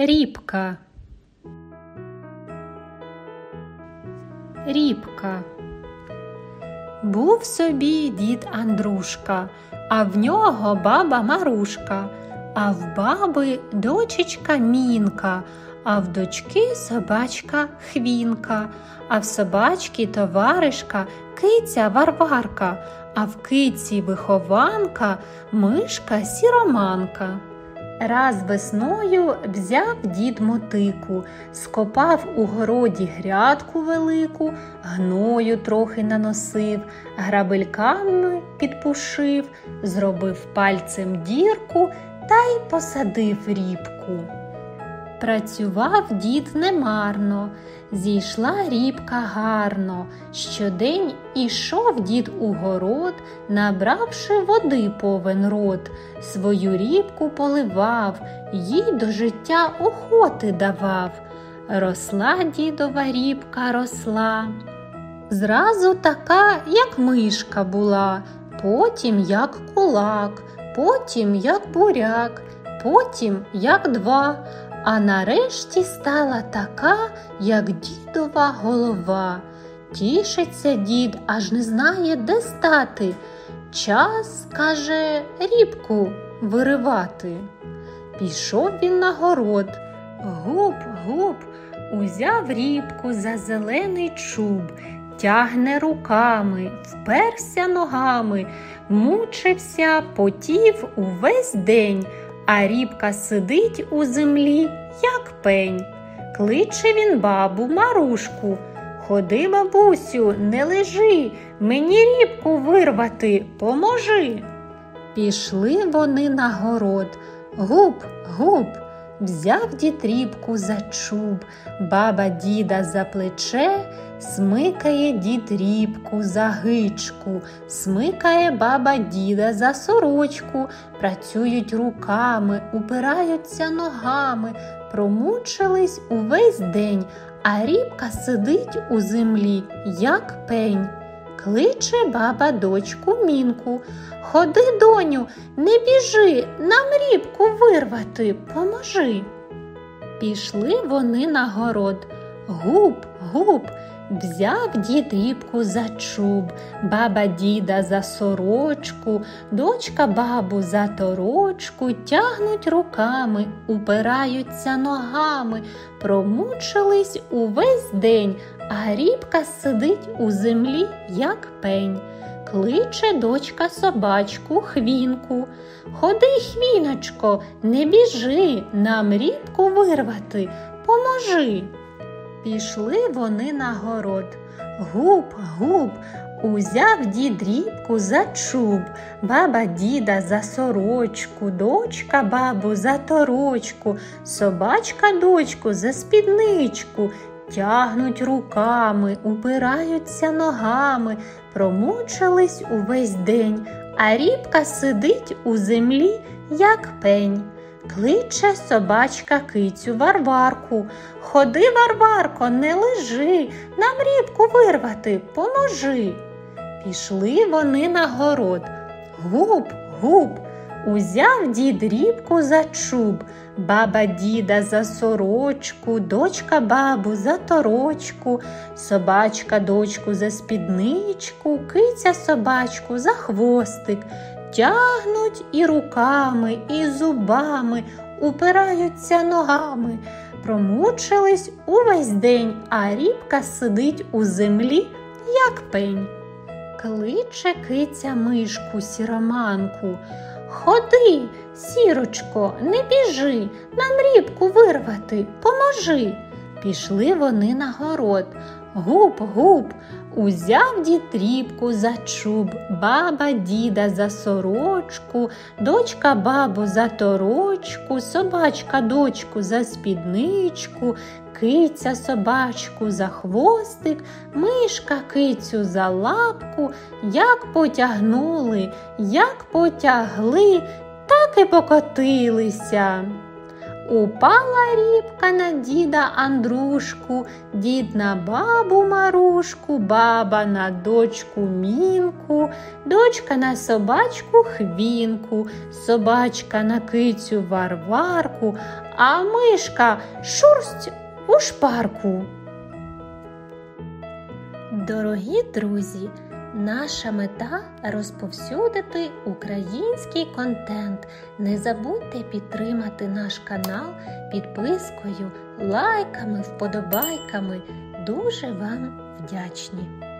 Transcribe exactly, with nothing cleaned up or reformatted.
Рібка. Рібка. Був собі дід Андрушка, а в нього баба Марушка, а в баби дочечка Мінка, а в дочки собачка Хвінка, а в собачки товаришка киця Варварка, а в киці вихованка мишка Сіроманка. Раз весною взяв дід мотику, скопав у городі грядку велику, гною трохи наносив, грабельками підпушив, зробив пальцем дірку та й посадив рібку. Працював дід немарно, зійшла рібка гарно. Щодень ішов дід у город, набравши води повен рот. Свою рібку поливав, їй до життя охоти давав. Росла дідова рібка, росла. Зразу така, як мишка була, потім як кулак, потім як буряк, потім як два. А нарешті стала така, як дідова голова. Тішиться дід, аж не знає, де стати. Час, каже, рібку виривати. Пішов він на город. Гуп, гуп, узяв рібку за зелений чуб, тягне руками, вперся ногами, мучився, потів увесь день. А рібка сидить у землі, як пень. Кличе він бабу Марушку. Ходи, бабусю, не лежи, мені рібку вирвати, поможи. Пішли вони на город. Гуп, гуп, взяв дід рібку за чуб, баба діда за плече, смикає дід рібку за гичку, смикає баба діда за сорочку, працюють руками, упираються ногами, промучились увесь день, а рібка сидить у землі, як пень. Кличе баба дочку Мінку. Ходи, доню, не біжи, нам рібку вирвати, поможи. Пішли вони на город. Гуп, гуп, взяв дід рібку за чуб, баба діда за сорочку, дочка бабу за торочку, тягнуть руками, упираються ногами, промучились увесь день, а рібка сидить у землі, як пень. Кличе дочка собачку Хвінку. Ходи, Хвіночко, не біжи, нам рібку вирвати, поможи. Пішли вони на город. Гуп, гуп, узяв дід рібку за чуб, баба діда за сорочку, дочка бабу за торочку, собачка дочку за спідничку, тягнуть руками, упираються ногами, промучились увесь день, а рібка сидить у землі, як пень. Кличе собачка кицю Варварку. Ходи, Варварко, не лежи, нам рібку вирвати, поможи. Пішли вони на город. Гуп, гуп, узяв дід рібку за чуб, баба діда за сорочку, дочка бабу за торочку, собачка дочку за спідничку, киця собачку за хвостик. Тягнуть і руками, і зубами, упираються ногами, промучились увесь день, а рібка сидить у землі, як пень. Кличе киця мишку Сіроманку. Ходи, Сірочко, не біжи, нам рібку вирвати, поможи. Пішли вони на город. Гуп, гуп, узяв дід рібку за чуб, баба діда за сорочку, дочка бабу за торочку, собачка дочку за спідничку, киця собачку за хвостик, мишка кицю за лапку. Як потягнули, як потягли, так і покотилися. Упала рібка на діда Андрушку, дід на бабу Марушку, баба на дочку Мінку, дочка на собачку Хвінку, собачка на кицю Варварку, а мишка шурсть у шпарку. Дорогі друзі, наша мета – розповсюдити український контент. Не забудьте підтримати наш канал підпискою, лайками, вподобайками. Дуже вам вдячні!